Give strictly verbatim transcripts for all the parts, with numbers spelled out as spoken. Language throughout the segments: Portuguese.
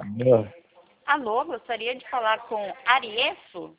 Alô, Alô, gostaria de falar com Ariesso?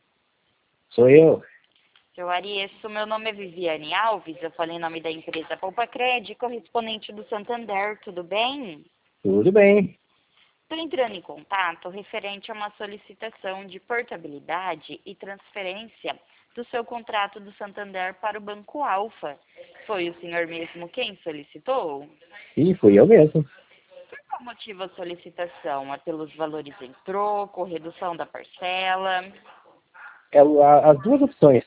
sou eu. Seu Ariesso, meu nome é Viviane Alves, eu falei em nome da empresa Poupa Cred, correspondente do Santander, tudo bem? Tudo bem. Estou entrando em contato referente a uma solicitação de portabilidade e transferência do seu contrato do Santander para o Banco Alfa. Foi o senhor mesmo quem solicitou? Sim, fui eu mesmo. Por qual motivo a solicitação? É pelos valores em troco, redução da parcela? É, o- a- as duas opções.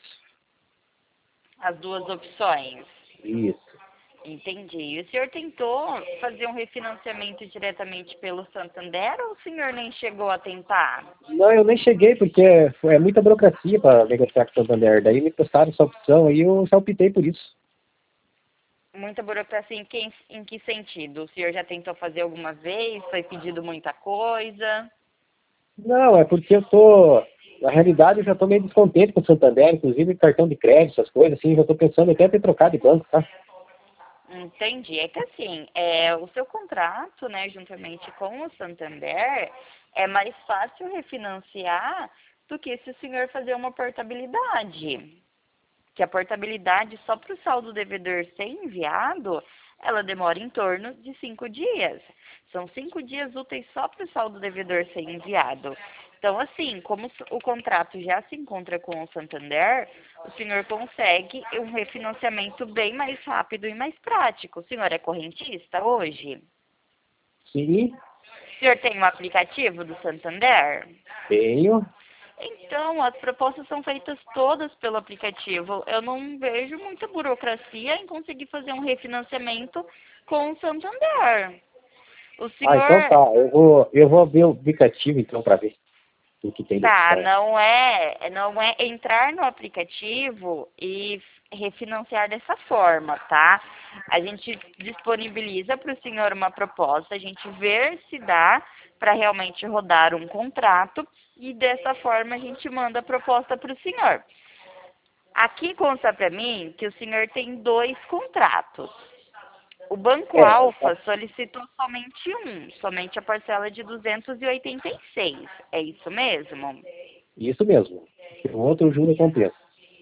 As duas opções. Isso. Entendi. E o senhor tentou fazer um refinanciamento diretamente pelo Santander ou o senhor nem chegou a tentar? Não, eu nem cheguei porque é muita burocracia para negociar com o Santander. Daí me passaram essa opção e eu já optei por isso. Muita burocracia em que, em que sentido? O senhor já tentou fazer alguma vez? Foi pedido muita coisa? Não, é porque eu tô... Na realidade, eu já tô meio descontente com o Santander, inclusive cartão de crédito, essas coisas, assim, já tô pensando até em ter trocado de banco, tá? Entendi. É que assim, é, o seu contrato, né, juntamente com o Santander, é mais fácil refinanciar do que se o senhor fazer uma portabilidade. Que a portabilidade só para o saldo devedor ser enviado, ela demora em torno de cinco dias. São cinco dias úteis só para o saldo devedor ser enviado. Então, assim, como o contrato já se encontra com o Santander, o senhor consegue um refinanciamento bem mais rápido e mais prático. O senhor é correntista hoje? Sim, O senhor tem um aplicativo do Santander? tenho. Então, as propostas são feitas todas pelo aplicativo. Eu não vejo muita burocracia em conseguir fazer um refinanciamento com o Santander. O Ah, então senhor, tá. Eu vou, eu vou ver o aplicativo, então, para ver o que tem de tá, opção. não é, não é entrar no aplicativo e refinanciar dessa forma, tá? A gente disponibiliza para o senhor uma proposta, a gente ver se dá para realmente rodar um contrato e dessa forma a gente manda a proposta para o senhor. Aqui consta para mim que o senhor tem dois contratos. O Banco É, Alfa solicitou somente um, somente a parcela de duzentos e oitenta e seis. É isso mesmo? isso mesmo. O outro juro compensa.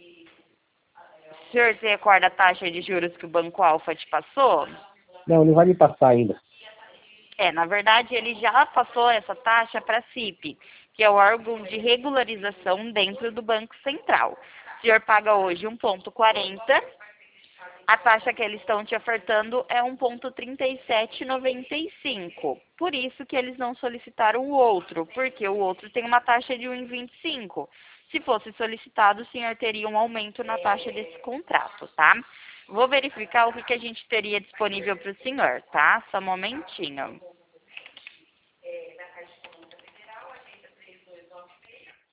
O senhor se recorda a taxa de juros que o Banco Alfa te passou? Não, não vai me passar ainda. É, na verdade, ele já passou essa taxa para a C I P, que é o órgão de regularização dentro do Banco Central. O senhor paga hoje um vírgula quarenta. A taxa que eles estão te ofertando é um vírgula trinta e sete noventa e cinco. Por isso que eles não solicitaram o outro, porque o outro tem uma taxa de um vírgula vinte e cinco. Se fosse solicitado, o senhor teria um aumento na taxa desse contrato, tá? Vou verificar o que, que a gente teria disponível para o senhor, tá? Só um momentinho.